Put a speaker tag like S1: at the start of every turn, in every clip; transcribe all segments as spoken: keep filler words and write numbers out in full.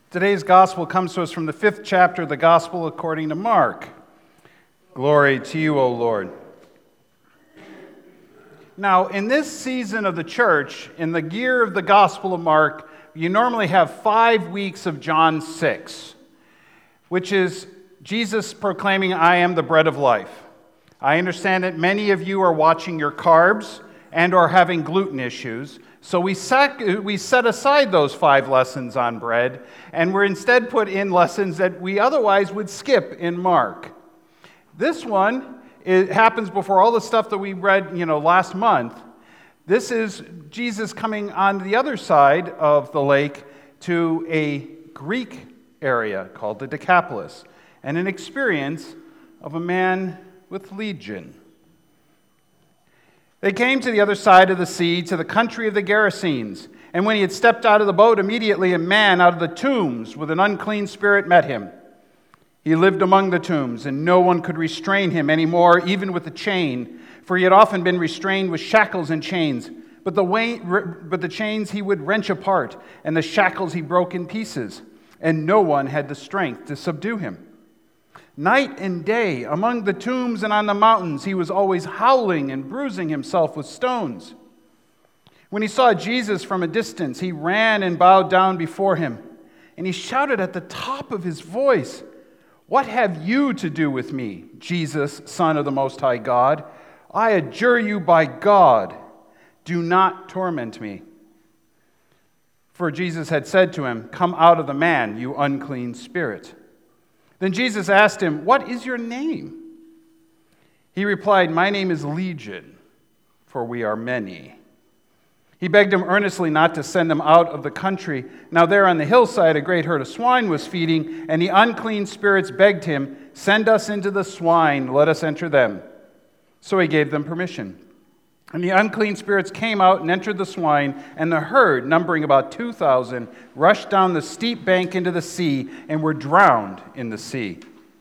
S1: Today's gospel comes to us from the fifth chapter of the Gospel according to Mark. Glory to you, O Lord. Now, in this season of the church, in the year of the Gospel of Mark, you normally have five weeks of John six, which is Jesus proclaiming, I am the bread of life. I understand that many of you are watching your carbs and are having gluten issues. So we sac- we set aside those five lessons on bread, and we're instead put in lessons that we otherwise would skip in Mark. This one, it happens before all the stuff that we read, you know, last month. This is Jesus coming on the other side of the lake to a Greek area called the Decapolis, and an experience of a man with legion. They came to the other side of the sea, to the country of the Gerasenes. And when he had stepped out of the boat, immediately a man out of the tombs with an unclean spirit met him. He lived among the tombs, and no one could restrain him any more, even with a chain, for he had often been restrained with shackles and chains. But the, way, but the chains he would wrench apart, and the shackles he broke in pieces, and no one had the strength to subdue him. Night and day, among the tombs and on the mountains, he was always howling and bruising himself with stones. When he saw Jesus from a distance, he ran and bowed down before him, and he shouted at the top of his voice, "What have you to do with me, Jesus, Son of the Most High God? I adjure you by God, do not torment me." For Jesus had said to him, "Come out of the man, you unclean spirit." Then Jesus asked him, "What is your name?" He replied, "My name is Legion, for we are many." He begged him earnestly not to send them out of the country. Now there on the hillside a great herd of swine was feeding, and the unclean spirits begged him, "Send us into the swine, let us enter them." So he gave them permission. And the unclean spirits came out and entered the swine, and the herd, numbering about two thousand, rushed down the steep bank into the sea and were drowned in the sea.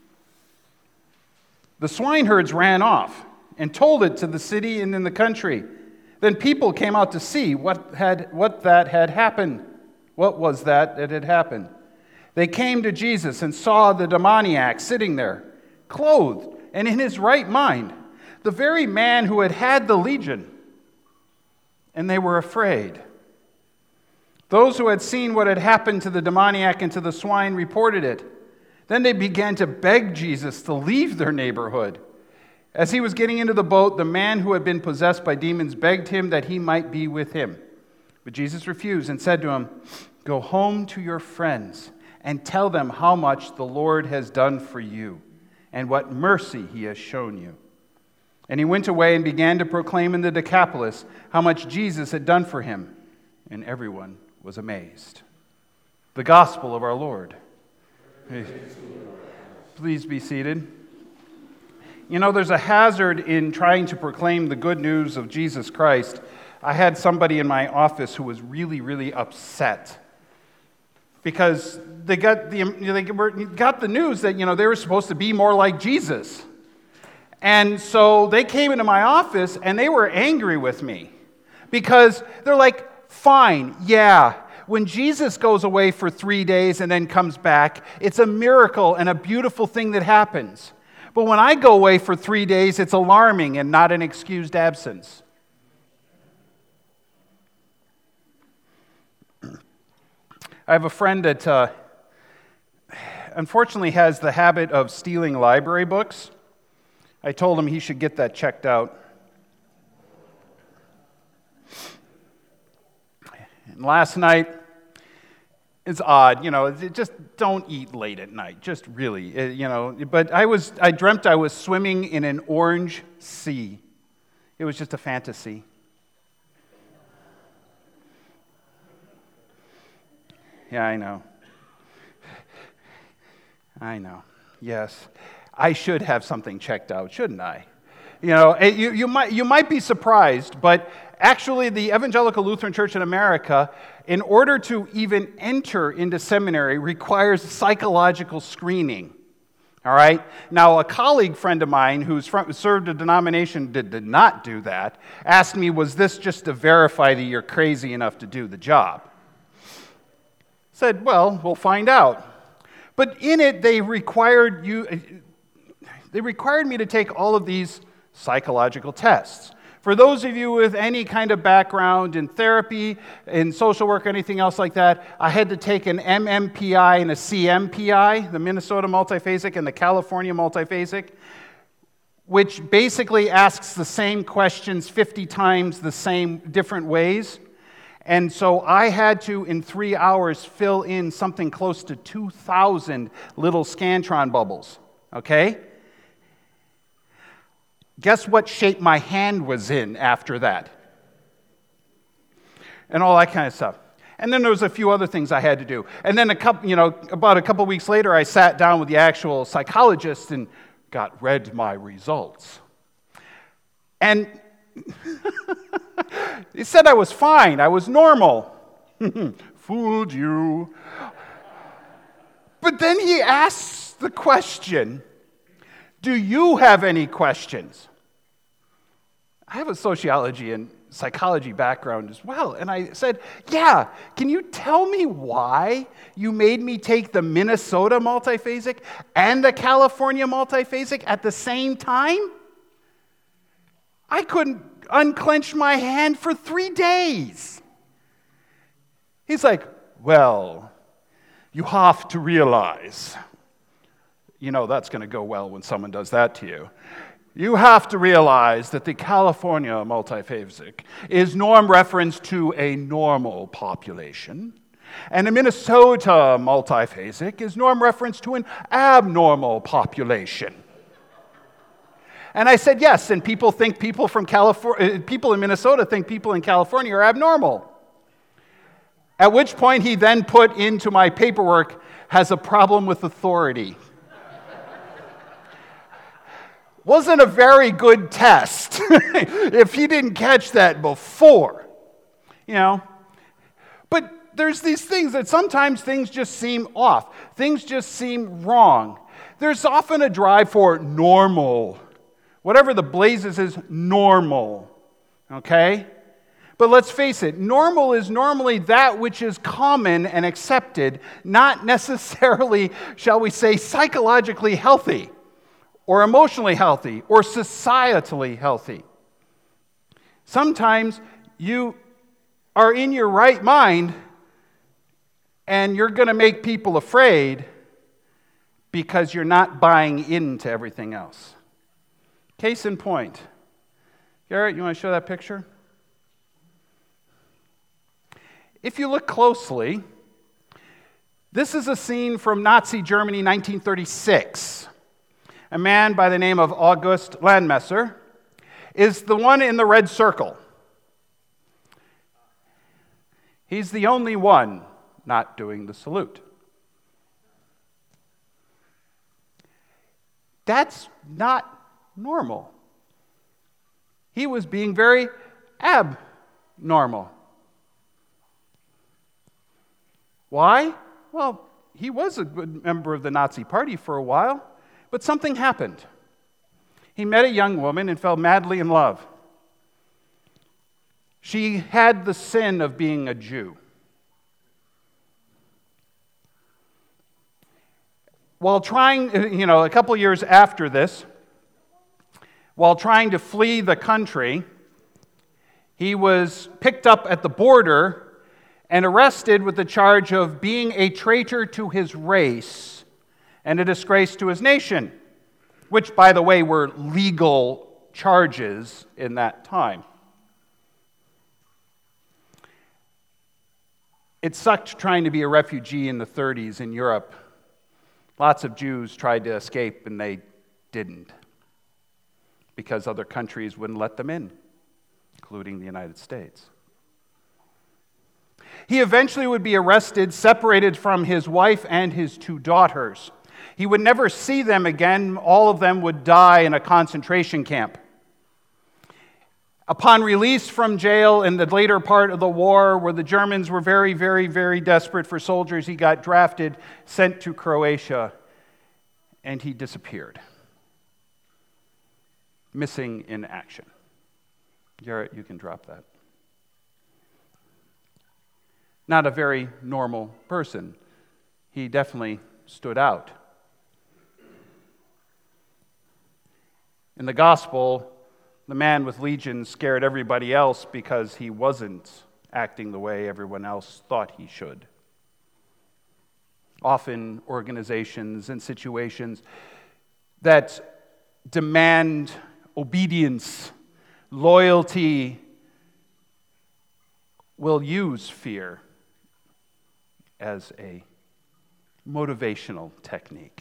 S1: The swineherds ran off and told it to the city and in the country. Then people came out to see what had what that had happened. What was that that had happened? They came to Jesus and saw the demoniac sitting there, clothed and in his right mind, the very man who had had the legion, and they were afraid. Those who had seen what had happened to the demoniac and to the swine reported it. Then they began to beg Jesus to leave their neighborhood. As he was getting into the boat, the man who had been possessed by demons begged him that he might be with him. But Jesus refused and said to him, "Go home to your friends and tell them how much the Lord has done for you and what mercy he has shown you." And he went away and began to proclaim in the Decapolis how much Jesus had done for him, and everyone was amazed. The gospel of our Lord. Please be seated. You know, there's a hazard in trying to proclaim the good news of Jesus Christ. I had somebody in my office who was really, really upset because they got the they got the news that, you know, they were supposed to be more like Jesus. And so they came into my office and they were angry with me because they're like, fine, yeah, when Jesus goes away for three days and then comes back, it's a miracle and a beautiful thing that happens. But when I go away for three days, it's alarming and not an excused absence. I have a friend that uh, unfortunately has the habit of stealing library books. I told him he should get that checked out. And last night, it's odd, you know, it just don't eat late at night, just really, it, you know. But I was, I dreamt I was swimming in an orange sea. It was just a fantasy. Yeah, I know. I know, yes. I should have something checked out, shouldn't I? You know, you, you might you might be surprised, but actually the Evangelical Lutheran Church in America, in order to even enter into seminary, requires psychological screening. All right? Now, a colleague friend of mine who's from, served a denomination that did not do that asked me, was this just to verify that you're crazy enough to do the job? Said, well, we'll find out. But in it, they required you, they required me to take all of these psychological tests. For those of you with any kind of background in therapy, in social work, anything else like that, I had to take an M M P I and a C M P I, the Minnesota Multiphasic and the California Multiphasic, which basically asks the same questions fifty times the same different ways. And so I had to, in three hours, fill in something close to two thousand little Scantron bubbles, okay? Guess what shape my hand was in after that? And all that kind of stuff. And then there was a few other things I had to do. And then a couple, you know, about a couple weeks later, I sat down with the actual psychologist and got read my results. And he said I was fine, I was normal. Fooled you. But then he asks the question, do you have any questions? I have a sociology and psychology background as well. And I said, yeah, can you tell me why you made me take the Minnesota multiphasic and the California multiphasic at the same time? I couldn't unclench my hand for three days. He's like, well, you have to realize, you know that's going to go well when someone does that to you. You have to realize that the California multiphasic is norm reference to a normal population, and the Minnesota multiphasic is norm reference to an abnormal population. And I said, yes, and people think people from California, people in Minnesota think people in California are abnormal. At which point he then put into my paperwork, has a problem with authority. Wasn't a very good test if he didn't catch that before, you know. But there's these things that sometimes things just seem off. Things just seem wrong. There's often a drive for normal. Whatever the blazes is normal, okay? But let's face it, normal is normally that which is common and accepted, not necessarily, shall we say, psychologically healthy, or emotionally healthy, or societally healthy. Sometimes you are in your right mind and you're going to make people afraid because you're not buying into everything else. Case in point. Garrett, you want to show that picture? If you look closely, this is a scene from Nazi Germany, nineteen thirty-six. A man by the name of August Landmesser is the one in the red circle. He's the only one not doing the salute. That's not normal. He was being very abnormal. Why? Well, he was a good member of the Nazi Party for a while, but something happened. He met a young woman and fell madly in love. She had the sin of being a Jew. While trying, you know, a couple years after this, while trying to flee the country, he was picked up at the border and arrested with the charge of being a traitor to his race and a disgrace to his nation, which, by the way, were legal charges in that time. It sucked trying to be a refugee in the thirties in Europe. Lots of Jews tried to escape, and they didn't, because other countries wouldn't let them in, including the United States. He eventually would be arrested, separated from his wife and his two daughters. He would never see them again. All of them would die in a concentration camp. Upon release from jail in the later part of the war, where the Germans were very, very, very desperate for soldiers, he got drafted, sent to Croatia, and he disappeared. Missing in action. Garrett, you can drop that. not a very normal person. He definitely stood out. In the gospel, the man with legions scared everybody else because he wasn't acting the way everyone else thought he should. Often organizations and situations that demand obedience, loyalty, will use fear as a motivational technique.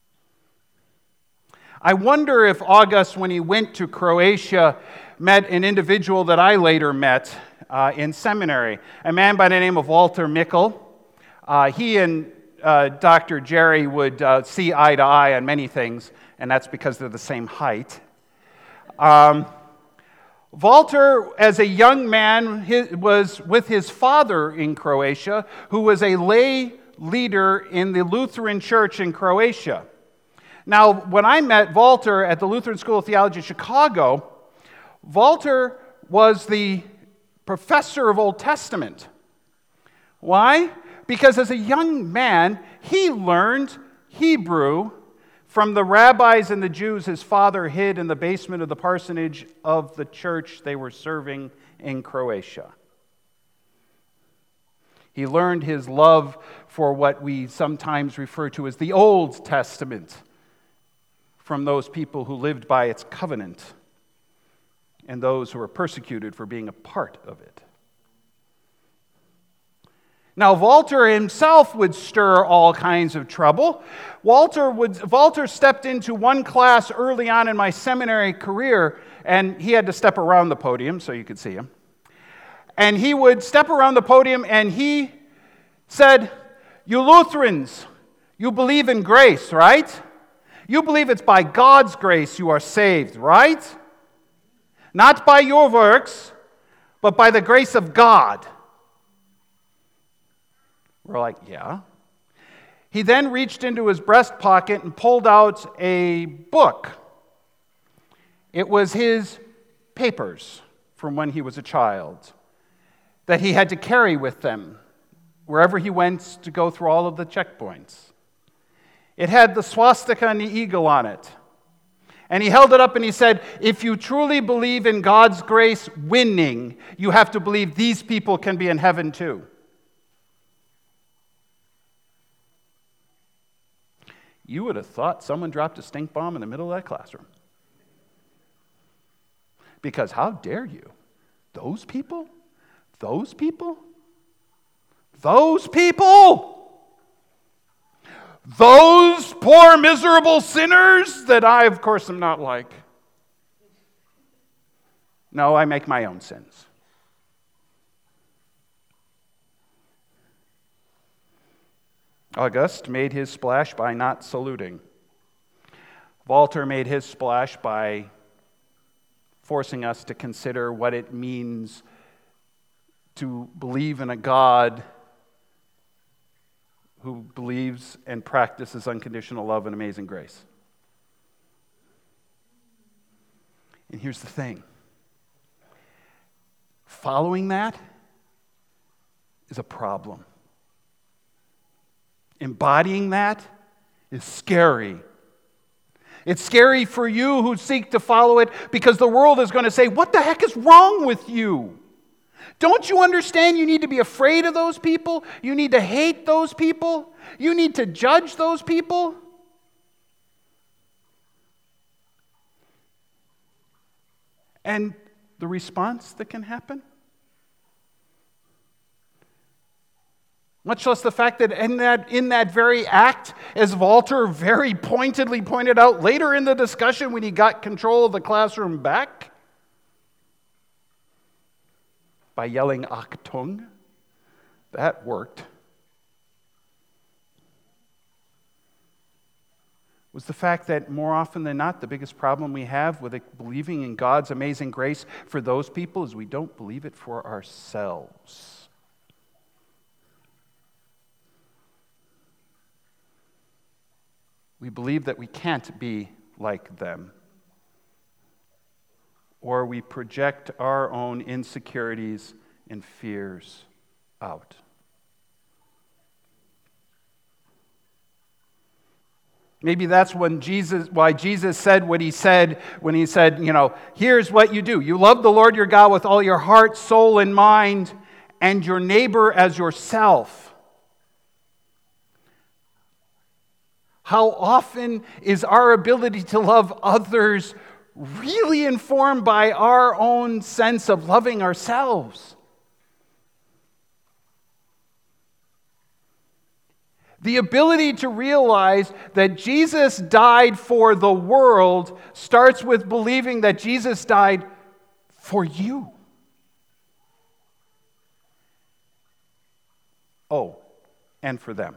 S1: I wonder if August, when he went to Croatia, met an individual that I later met uh, in seminary, a man by the name of Walter Mikkel. Uh, he and uh, Doctor Jerry would uh, see eye to eye on many things, and that's because they're the same height. Um, Walter, as a young man, his, was with his father in Croatia, who was a lay leader in the Lutheran Church in Croatia. Now, when I met Walter at the Lutheran School of Theology in Chicago, Walter was the professor of Old Testament. Why? Because as a young man, he learned Hebrew from the rabbis and the Jews his father hid in the basement of the parsonage of the church they were serving in Croatia. He learned his love for what we sometimes refer to as the Old Testament from those people who lived by its covenant and those who were persecuted for being a part of it. Now, Walter himself would stir all kinds of trouble. Walter would, Walter stepped into one class early on in my seminary career, and he had to step around the podium so you could see him. And he would step around the podium, and he said, "You Lutherans, you believe in grace, right? You believe it's by God's grace you are saved, right? Not by your works, but by the grace of God." We're like, yeah. He then reached into his breast pocket and pulled out a book. It was his papers from when he was a child that he had to carry with them wherever he went to go through all of the checkpoints. It had the swastika and the eagle on it. And he held it up and he said, "If you truly believe in God's grace winning, you have to believe these people can be in heaven too." You would have thought someone dropped a stink bomb in the middle of that classroom. Because how dare you? Those people? Those people? Those people? Those poor miserable sinners that I, of course, am not like. No, I make my own sins. August made his splash by not saluting. Walter made his splash by forcing us to consider what it means to believe in a God who believes and practices unconditional love and amazing grace. And here's the thing. Following that is a problem. Embodying that is scary. It's scary for you who seek to follow it because the world is going to say, "What the heck is wrong with you? Don't you understand you need to be afraid of those people? You need to hate those people? You need to judge those people?" And the response that can happen? Much less the fact that in that in that very act, as Walter very pointedly pointed out later in the discussion when he got control of the classroom back, by yelling Achtung, that worked, was the fact that more often than not, the biggest problem we have with believing in God's amazing grace for those people is we don't believe it for ourselves. We believe that we can't be like them. Or we project our own insecurities and fears out. Maybe that's when Jesus, why Jesus said what he said when he said, you know, here's what you do. You love the Lord your God with all your heart, soul, and mind, and your neighbor as yourself. How often is our ability to love others really informed by our own sense of loving ourselves? The ability to realize that Jesus died for the world starts with believing that Jesus died for you. Oh, and for them.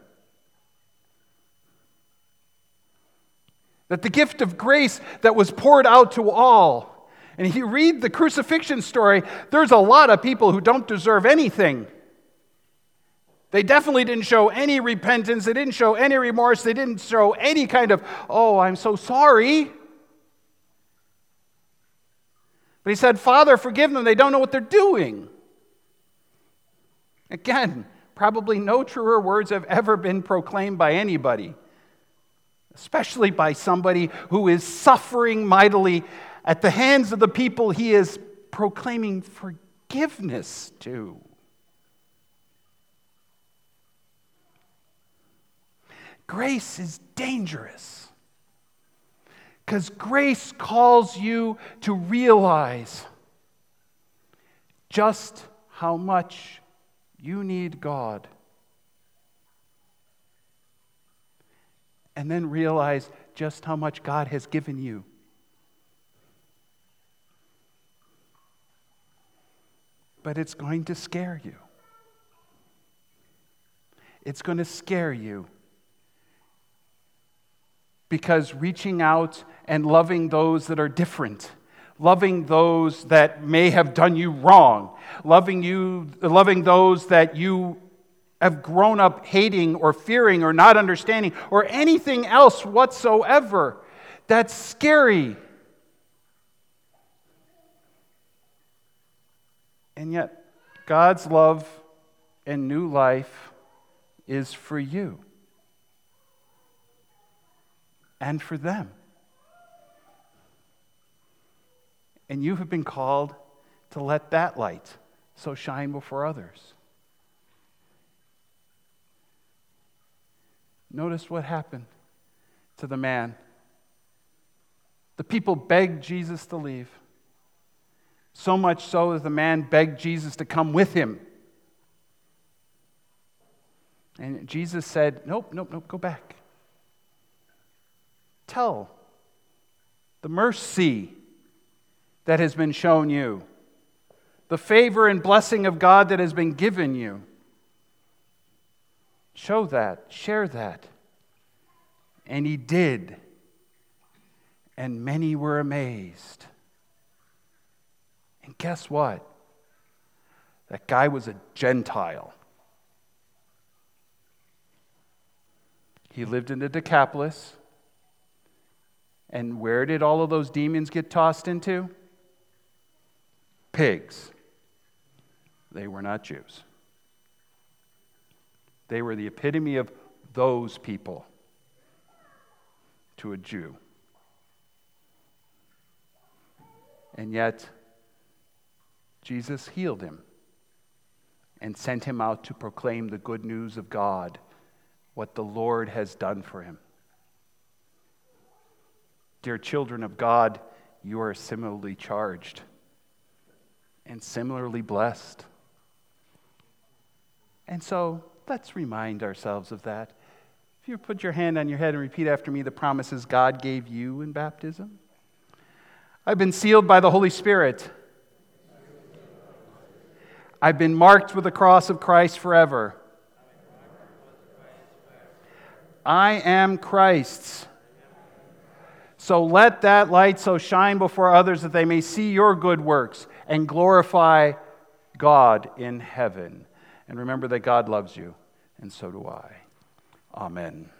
S1: That the gift of grace that was poured out to all. And if you read the crucifixion story, there's a lot of people who don't deserve anything. They definitely didn't show any repentance. They didn't show any remorse. They didn't show any kind of, oh, I'm so sorry. But he said, Father, forgive them. They don't know what they're doing. Again, probably no truer words have ever been proclaimed by anybody, especially by somebody who is suffering mightily at the hands of the people he is proclaiming forgiveness to. Grace is dangerous because grace calls you to realize just how much you need God. And then realize just how much God has given you. But it's going to scare you. It's going to scare you. Because reaching out and loving those that are different, loving those that may have done you wrong, loving you, loving those that you have grown up hating or fearing or not understanding or anything else whatsoever, that's scary. And yet, God's love and new life is for you. And for them. And you have been called to let that light so shine before others. Notice what happened to the man. The people begged Jesus to leave. So much so that the man begged Jesus to come with him. And Jesus said, nope, nope, nope, go back. Tell the mercy that has been shown you, the favor and blessing of God that has been given you. Show that, share that. And he did. And many were amazed. And guess what? That guy was a Gentile. He lived in the Decapolis. And where did all of those demons get tossed into? Pigs. They were not Jews. They were the epitome of those people to a Jew. And yet, Jesus healed him and sent him out to proclaim the good news of God, what the Lord has done for him. Dear children of God, you are similarly charged and similarly blessed. And so, let's remind ourselves of that. If you put your hand on your head and repeat after me the promises God gave you in baptism. I've been sealed by the Holy Spirit. I've been marked with the cross of Christ forever. I am Christ's. So let that light so shine before others that they may see your good works and glorify God in heaven. And remember that God loves you, and so do I. Amen.